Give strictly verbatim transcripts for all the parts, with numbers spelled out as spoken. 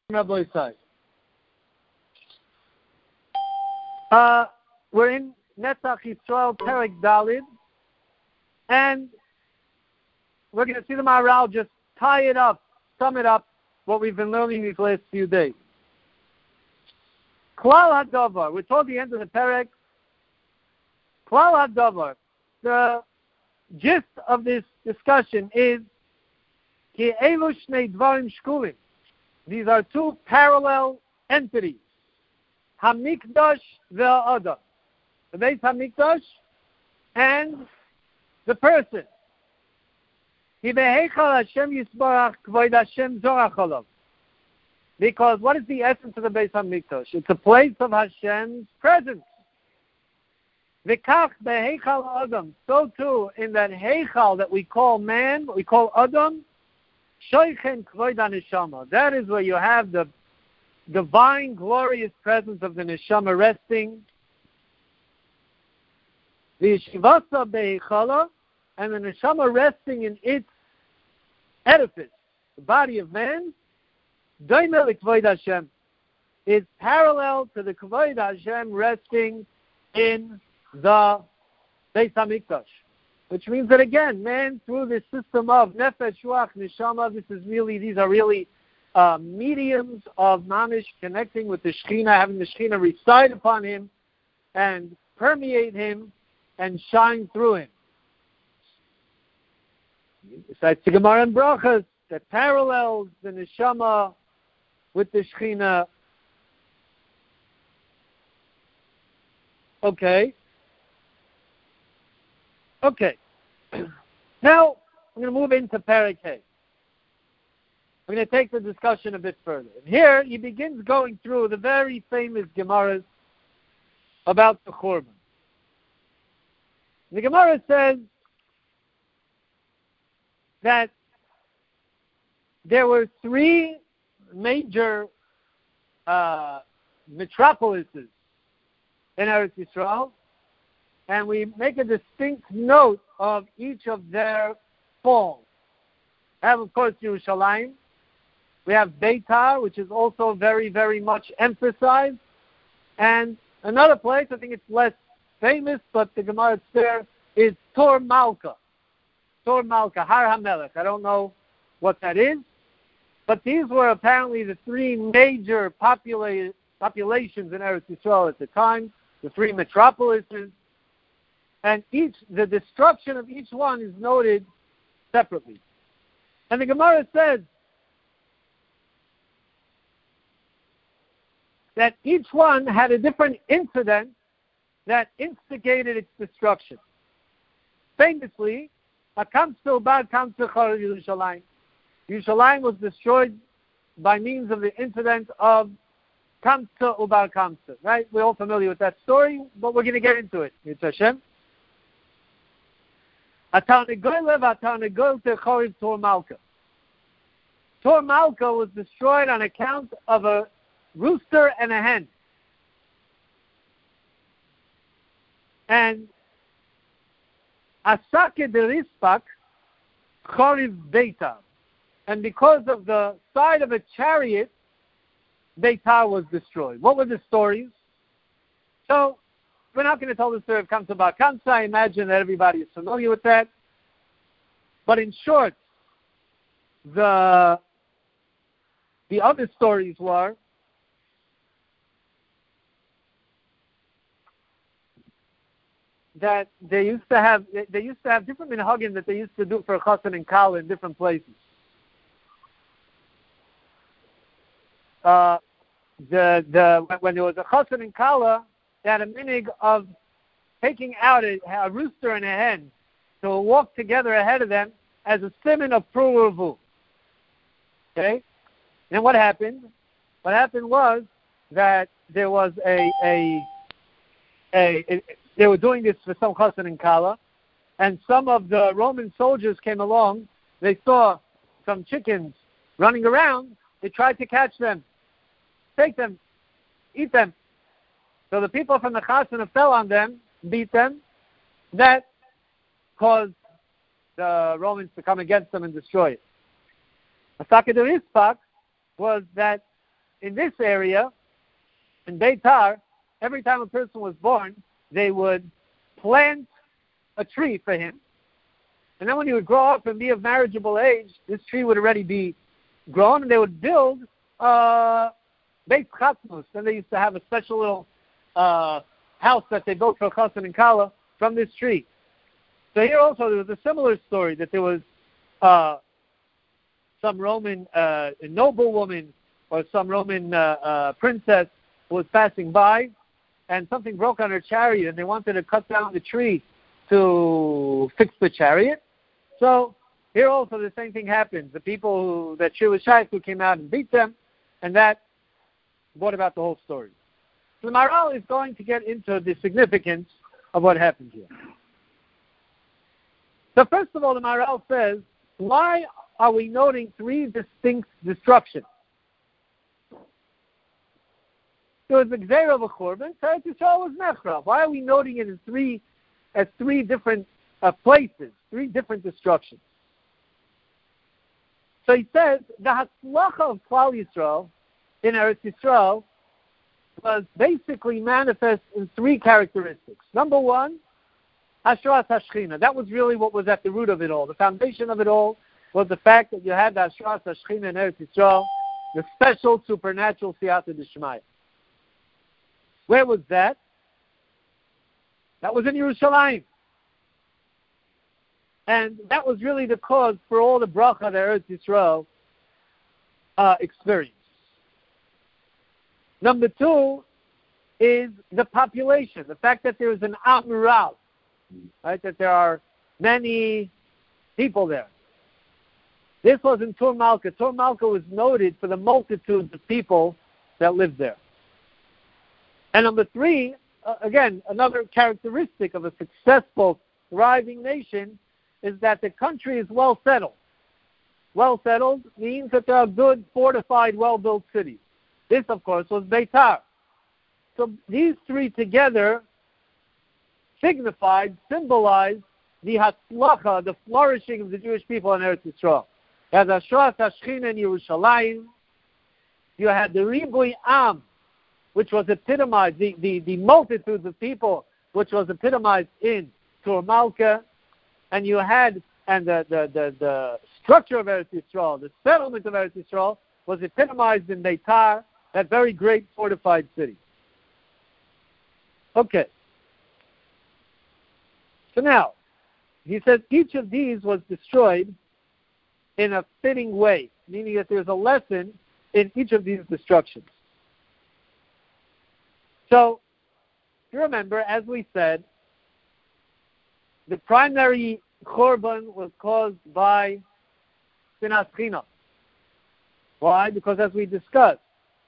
Rabbi Isai. Uh, we're in Netzach Yisrael Perek Dalid, and we're going to see the Maharal just tie it up, sum it up, what we've been learning these last few days. Klal HaDavar, we're toward the end of the Perek. Klal HaDavar, the gist of this discussion is Ki Elu Shnei Dvarim Shkulim. These are two parallel entities. Hamikdash ve'Adam. The Beis Hamikdash and the person. Ki beheichal Hashem Yisbarach kvoid Hashem zorach alav. Because what is the essence of the Beis Hamikdash? It's a place of Hashem's presence. V'kach beheichal Adam. So too, in that heichal that we call man, what we call Adam, shoichen kvoid haneshama. That is where you have the divine, glorious presence of the neshama resting. The yeshivasa be'echala, and the neshama resting in its edifice, the body of man, doimel kvoid Hashem, is parallel to the kvoid Hashem resting in the Beis Hamikdash. Which means that again, man, through this system of nefesh, ruach, neshama, this is really, these are really Uh, mediums of mamish connecting with the Shekhinah, having the Shekhinah reside upon him and permeate him and shine through him. Besides the Gemara and Brachas that parallels the Neshama with the Shekhinah. Okay. Okay. Now, I'm going to move into Perek Hey. We're going to take the discussion a bit further. And here he begins going through the very famous Gemaras about the Churban. The Gemara says that there were three major uh, metropolises in Eretz Yisrael, and we make a distinct note of each of their falls. We have, of course, Yerushalayim. We have Beitar, which is also very, very much emphasized. And another place, I think it's less famous, but the Gemara there is Tor Malka. Tor Malka, Har HaMelech. I don't know what that is. But these were apparently the three major popula- populations in Eretz Yisrael at the time, the three metropolises. And each, the destruction of each one is noted separately. And the Gemara says that each one had a different incident that instigated its destruction. Famously, Akamsa Ubad Kamsa Char Yerushalayim. Yerushalayim was destroyed by means of the incident of Kamsa Ubad Kamsa. Right? We're all familiar with that story, but we're going to get into it. It's Hashem. Tor Malka. Tor Malka was destroyed on account of a rooster and a hen. And Asake Derispak Choriv Beitar. And because of the side of a chariot, Beitar was destroyed. What were the stories? So, we're not going to tell the story of Kamsa Bar Kamsa. I imagine that everybody is familiar with that. But in short, the the other stories were that they used to have they used to have different minhagim that they used to do for chassan and kala in different places. Uh, the the when there was a chassan and kala, they had a minhag of taking out a, a rooster and a hen to walk together ahead of them as a simon of pruruvu. Okay? And what happened? What happened was that there was a a a, a they were doing this for some chassan and kala, and some of the Roman soldiers came along. They saw some chickens running around. They tried to catch them, take them, eat them. So the people from the chasana fell on them, beat them. That caused the Romans to come against them and destroy it. A Sakad Rispak was that in this area, in Beitar, every time a person was born, they would plant a tree for him. And then when he would grow up and be of marriageable age, this tree would already be grown, and they would build uh, Beit Chatnus. And they used to have a special little uh, house that they built for Chassan and Kala from this tree. So here also there was a similar story, that there was uh, some Roman uh, noblewoman or some Roman uh, uh, princess who was passing by, and something broke on her chariot, and they wanted to cut down the tree to fix the chariot. So here also the same thing happened. The people who, that Shir was Shaykh, who came out and beat them, and that brought about the whole story. So the Maharal is going to get into the significance of what happened here. So first of all, the Maharal says, why are we noting three distinct destructions? There was the Gzeira of a Churban, Eretz Yisrael was Nechrav. Why are we noting it as three, as three different uh, places, three different destructions? So he says, the Hatzlacha of Klal Yisrael in Eretz Yisrael was basically manifest in three characteristics. Number one, Hashras HaShechina. That was really what was at the root of it all. The foundation of it all was the fact that you had the Hashras HaShechina in Eretz Yisrael, the special supernatural Siyata D'Shmaya. Where was that? That was in Yerushalayim. And that was really the cause for all the bracha that Eretz Yisrael uh, experienced. Number two is the population, the fact that there is an Amiral, right? That there are many people there. This was in Tur Malka. Tur Malka was noted for the multitudes of people that lived there. And number three, uh, again, another characteristic of a successful, thriving nation is that the country is well settled. Well settled means that there are good, fortified, well-built cities. This, of course, was Beitar. So these three together signified, symbolized the hatzlacha, the flourishing of the Jewish people in Eretz Yisrael. You had Hashras HaShechina in Yerushalayim. You had the Ribui Am, which was epitomized, the, the, the multitudes of people, which was epitomized in Tur Malka. And you had, and the, the, the, the structure of Eretz Yisrael, the settlement of Eretz Yisrael, was epitomized in Beitar, that very great fortified city. Okay. So now, he says each of these was destroyed in a fitting way, meaning that there's a lesson in each of these destructions. So, you remember, as we said, the primary Churban was caused by Sinas China. Why? Because as we discussed,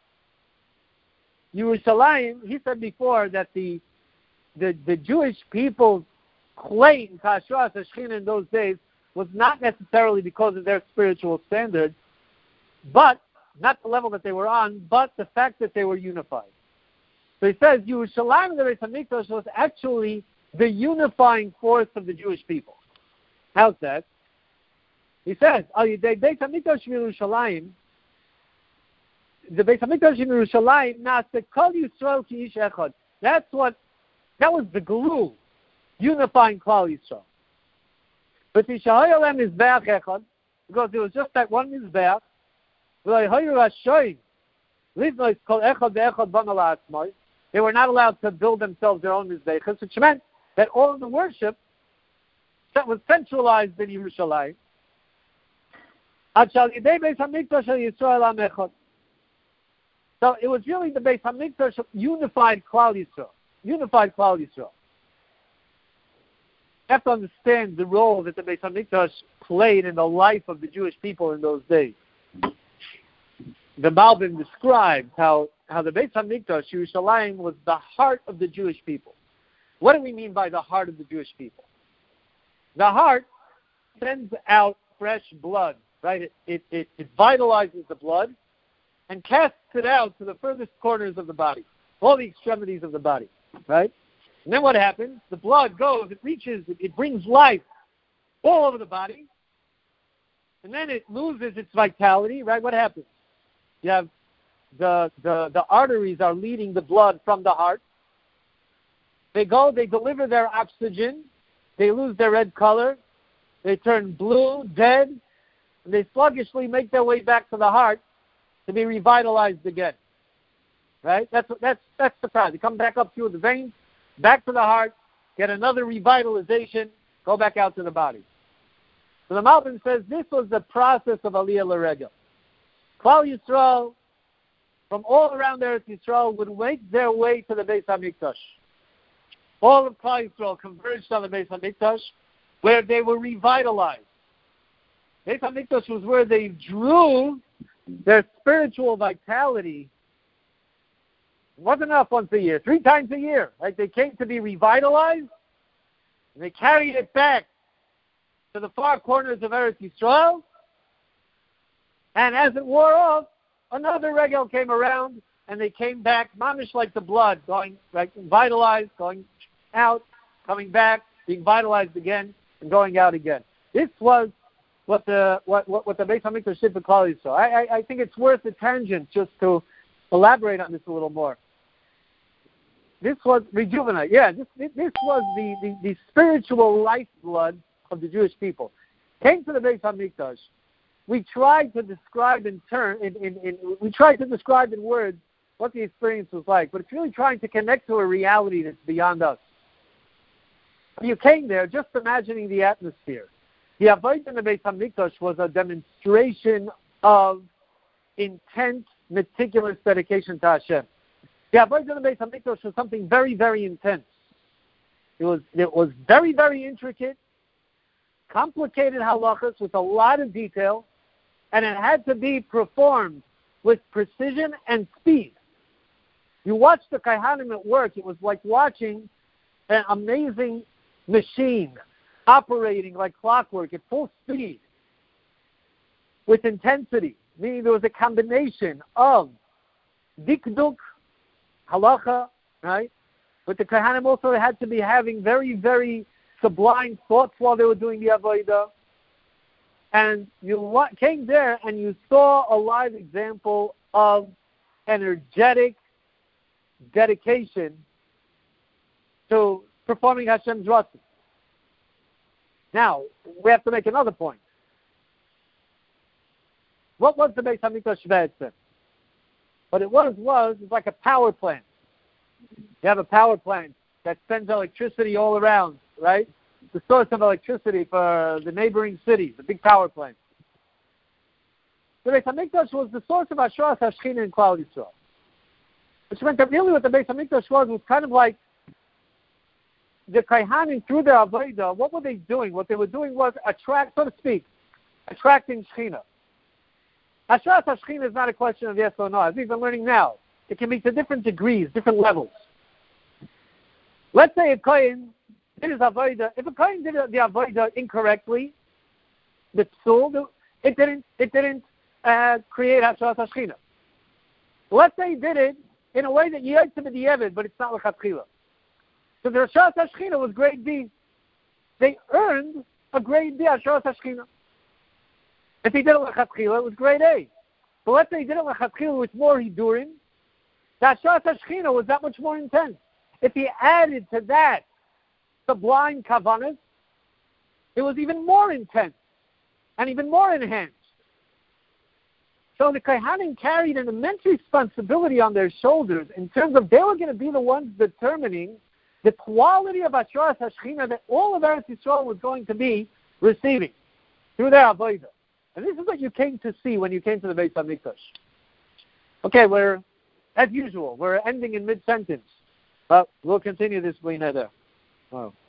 Yerushalayim, he said before that the the, the Jewish people's claim to Hashras HaShechina in those days was not necessarily because of their spiritual standards, but not the level that they were on, but the fact that they were unified. So he says Yerushalayim, the Beit HaMikdash, was actually the unifying force of the Jewish people. How's that? He says, the Beit HaMikdash Yerushalayim, the Beit HaMikdash in Yerushalayim, Na'aseh Kol Yisrael Ki Ish Echad. That's what, that was the glue, unifying Klal Yisrael. But Yishahaya Lem Mizbeach Echad, because there was just that one Mizbeach, V'layhayu Hashoyim, Livnois Kol Echad Ve'echad Bana La'atzmai. They were not allowed to build themselves their own Mizbeachas, which meant that all of the worship that was centralized in Yerushalayim. Ad Shal Yidei Beis HaMikdash Yisrael Am Echad. So it was really the Beis HaMikdash unified Klal Yisrael. Unified Klal Yisrael. You have to understand the role that the Beis HaMikdash played in the life of the Jewish people in those days. The Malbim describes how, how the Beis HaMikdash, Yerushalayim, was the heart of the Jewish people. What do we mean by the heart of the Jewish people? The heart sends out fresh blood, right? It, it, it, it vitalizes the blood and casts it out to the furthest corners of the body, all the extremities of the body, right? And then what happens? The blood goes, it reaches, it, it brings life all over the body, and then it loses its vitality, right? What happens? You have the, the, the arteries are leading the blood from the heart. They go, they deliver their oxygen, they lose their red color, they turn blue, dead, and they sluggishly make their way back to the heart to be revitalized again. Right? That's that's that's the process. They come back up through the veins, back to the heart, get another revitalization, go back out to the body. So the Malbim says this was the process of Aliyah L'Regel. Klal Yisrael, from all around Eretz Yisrael, would make their way to the Beis HaMikdash. All of Klal Yisrael converged on the Beis HaMikdash, where they were revitalized. Beis HaMikdash was where they drew their spiritual vitality. It wasn't enough once a year, three times a year. Right? They came to be revitalized, and they carried it back to the far corners of Eretz Yisrael. And as it wore off, another regel came around, and they came back, mamish like the blood, going right, vitalized, going out, coming back, being vitalized again, and going out again. This was what the what what, what the Beis HaMikdash did for Klal Yisrael. I, I I think it's worth a tangent just to elaborate on this a little more. This was rejuvenate. Yeah, this this was the, the, the spiritual lifeblood of the Jewish people. Came to the Beis HaMikdash. We tried to describe in turn in, in, in we tried to describe in words what the experience was like, but it's really trying to connect to a reality that's beyond us. When you came there, just imagining the atmosphere. The Avodah in the Beis HaMikdash was a demonstration of intense, meticulous dedication to Hashem. The Avodah in the Beis HaMikdash was something very, very intense. It was it was very, very intricate, complicated halachas with a lot of detail, and it had to be performed with precision and speed. You watched the Kaihanim at work, it was like watching an amazing machine operating like clockwork at full speed with intensity, meaning there was a combination of dikduk, halacha, right? But the Kaihanim also had to be having very, very sublime thoughts while they were doing the Avodah. And you came there and you saw a live example of energetic dedication to performing Hashem's Ratzon. Now, we have to make another point. What was the Beis HaMikdash Be'etzem? What it was was it's like a power plant. You have a power plant that sends electricity all around, right? It's the source of electricity for the neighboring cities, the big power plant. The Beis HaMikdash was the source of Hashras HaShechina in Klal Yisrael. Which meant that really what the Beis HaMikdash was was kind of like the Kaihanim through their Avodah. What were they doing? What they were doing was attract, so to speak, attracting Shechina. Hashras HaShechina is not a question of yes or no. As we've been learning now, it can be to different degrees, different levels. Let's say a Kohen did his Avodah. If a Kohen did the Avodah incorrectly, the psul, it didn't, it didn't uh, create Hashras HaShechina. Let's say he did it in a way that you had to be the Evid, but it's not l'chatchila. So the Hashras HaShechina was grade B. They earned a grade B Hashras HaShechina. If he did it l'chatchila, it was grade A. But let's say he did it l'chatchila with more hidurim, the Hashras HaShechina was that much more intense. If he added to that sublime kavanas, it was even more intense and even more enhanced. So the Kaihanim carried an immense responsibility on their shoulders in terms of they were going to be the ones determining the quality of Hashras HaShechina that all of Eretz Yisrael was going to be receiving through their Avodah. And this is what you came to see when you came to the Beis HaMikdash. Okay, we're, as usual, we're ending in mid-sentence. But we'll continue this way there. Wow.